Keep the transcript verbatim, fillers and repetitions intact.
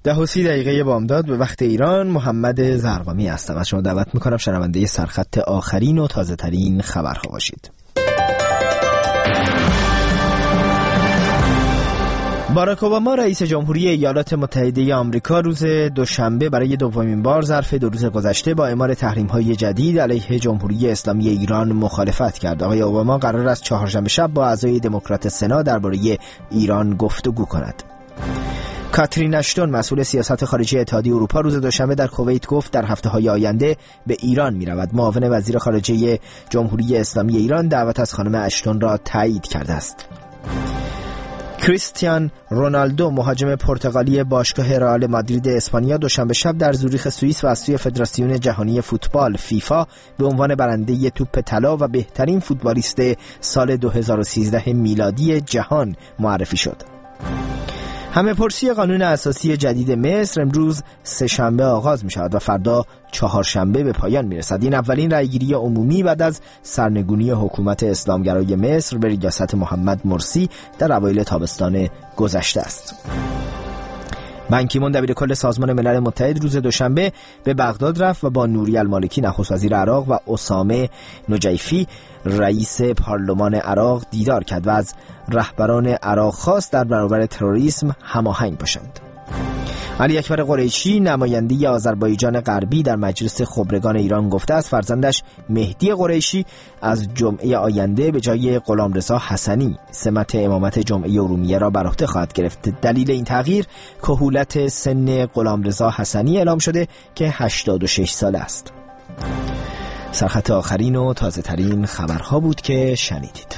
ده و سی دقیقه بامداد به وقت ایران. محمد زرقامی هستم. از شما دعوت میکنم شنونده سرخط آخرین و تازه ترین خبرها باشید. باراک اوباما رئیس جمهوری ایالات متحده آمریکا روز دوشنبه برای دومین بار ظرف دو روز گذشته با اعمال تحریم‌های جدید علیه جمهوری اسلامی ایران مخالفت کرد. آقای اوباما قرار است چهارشنبه شب با اعضای دموکرات سنا درباره ایران گفتگو کند. کاترین اشتون مسئول سیاست خارجی اتحادیه اروپا روز دوشنبه در کویت گفت در هفته‌های آینده به ایران می‌رود. معاون وزیر خارجه جمهوری اسلامی ایران دعوت از خانم اشتون را تایید کرده است. کریستیان رونالدو مهاجم پرتغالی باشگاه رئال مادرید اسپانیا دوشنبه شب در زوریخ سوئیس و از سوی فدراسیون جهانی فوتبال فیفا به عنوان برنده توپ طلا و بهترین فوتبالیست سال دو هزار و سیزده میلادی جهان معرفی شد. همه پرسی قانون اساسی جدید مصر امروز سه شنبه آغاز می شود و فردا چهارشنبه به پایان می رسد. این اولین رأیگیری عمومی بعد از سرنگونی حکومت اسلامگرای مصر به ریاست محمد مرسی در اوایل تابستان گذشته است. بان کی مون دبیرکل سازمان ملل متحد روز دوشنبه به بغداد رفت و با نوری المالکی نخست وزیر عراق و اسامه نجیفی رئیس پارلمان عراق دیدار کرد و از رهبران عراق خواست در برابر تروریسم هماهنگ باشند. علی اکبر قریشی نماینده آذربایجان غربی در مجلس خبرگان ایران گفته است فرزندش مهدی قریشی از جمعه آینده به جای غلامرضا حسنی سمت امامت جمعه ارومیه را بر عهده خواهد گرفت. دلیل این تغییر کهولت سن غلامرضا حسنی اعلام شده که هشتاد و شش ساله است. سرخط آخرین و تازه ترین خبرها بود که شنیدید.